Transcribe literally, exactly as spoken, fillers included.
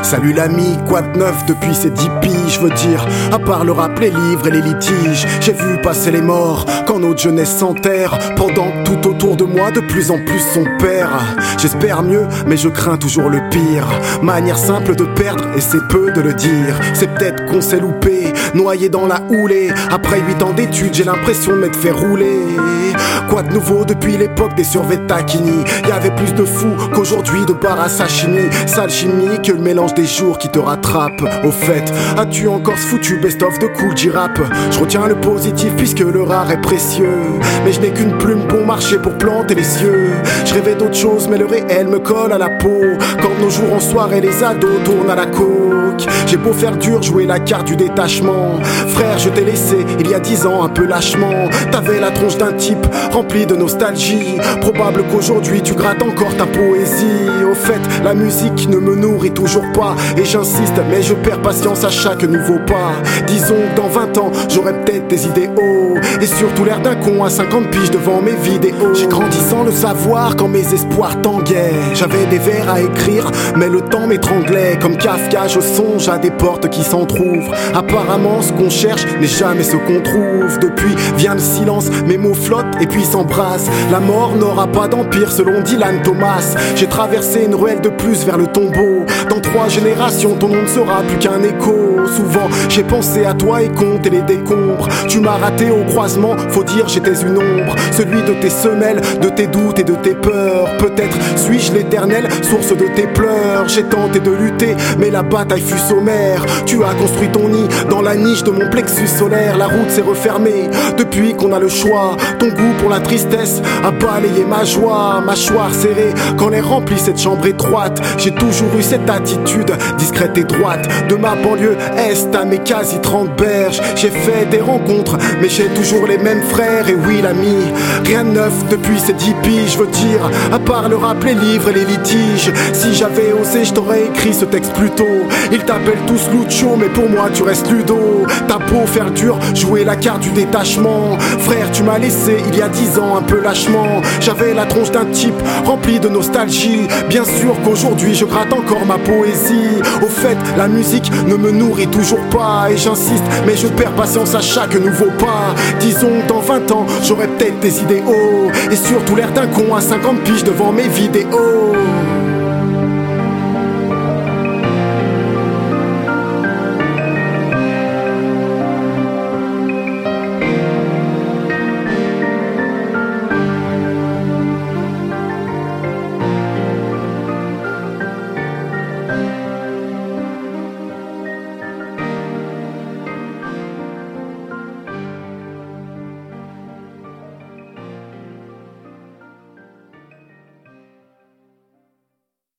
Salut l'ami, quoi de neuf depuis ces dix piges, je veux dire, à part le rap, les livres et les litiges. J'ai vu passer les morts quand notre jeunesse s'enterre, pendant que tout autour de moi de plus en plus son père. J'espère mieux, mais je crains toujours le pire. Manière simple de perdre et c'est peu de le dire. C'est peut-être qu'on s'est loupé, noyé dans la houlée. Après huit ans d'études, j'ai l'impression de m'être fait rouler. Quoi de nouveau depuis l'époque des survêtements taquini? Y'avait plus de fous qu'aujourd'hui de bar à sashimi. Sale chimie que le mélange des jours qui te rattrape. Au fait, as-tu encore ce foutu best-of de Kool G-Rap? Je retiens le positif puisque le rare est précieux, mais je n'ai qu'une plume bon marché pour planter les cieux. Je rêvais d'autre chose mais le réel me colle à la peau. Quand nos jours en soirée les ados tournent à la coke. J'ai beau faire dur, jouer la carte du détachement. Frère, je t'ai laissé il y a dix ans un peu lâchement. T'avais la tronche d'un type rempli de nostalgie. Probable qu'aujourd'hui tu grattes encore ta poésie. Au fait, la musique ne me nourrit toujours pas, et j'insiste mais je perds patience à chaque nouveau pas. Disons que dans vingt ans j'aurai peut-être des idéaux, et surtout l'air d'un con à cinquante piges devant mes vidéos. J'ai grandi sans le savoir quand mes espoirs tanguaient. J'avais des vers à écrire mais le temps m'étranglait. Comme Kafka je songe à des portes qui s'entr'ouvrent. Apparemment ce qu'on cherche n'est jamais ce qu'on trouve. Depuis vient le silence, mes mots flottent et puis s'embrassent. La mort n'aura pas d'empire selon Dylan Thomas. J'ai traversé une ruelle de plus vers le tombeau. Dans trois générations ton nom ne sera plus qu'un écho. Souvent j'ai pensé à toi et compté les décombres. Tu m'as raté au croisement, faut dire j'étais une ombre. Celui de tes semelles, de tes doutes et de tes peurs. Peut-être suis-je l'éternelle source de tes pleurs. J'ai tenté de lutter mais la bataille fut sommaire. Tu as construit ton nid dans la niche de mon plexus solaire. La route s'est refermée depuis qu'on a le choix. Ton goût pour la tristesse a balayé ma joie. Mâchoire serrée quand l'air remplit cette chambre étroite. J'ai toujours eu cette attitude discrète et droite. De ma banlieue est à mes quasi trente berges, j'ai fait des rencontres mais j'ai toujours les mêmes frères. Et oui l'ami, rien de neuf depuis ces dix piges, je veux dire, à part le rap, les livres et les litiges. Si j'avais osé je t'aurais écrit ce texte plus tôt. Ils t'appellent tous Lucho mais pour moi tu restes Ludo. T'as beau faire dur, jouer la carte du détachement. Frère tu m'as laissé il y a dix ans un peu lâchement. J'avais la tronche d'un type rempli de nostalgie. Bien sûr qu'aujourd'hui je gratte encore ma poésie. Au fait la musique ne me nourrit toujours pas, et j'insiste mais je perds patience à chaque nouveau pas. Disons que dans vingt ans j'aurai peut-être des idéaux, et surtout l'air d'un con à cinquante piges devant mes vidéos.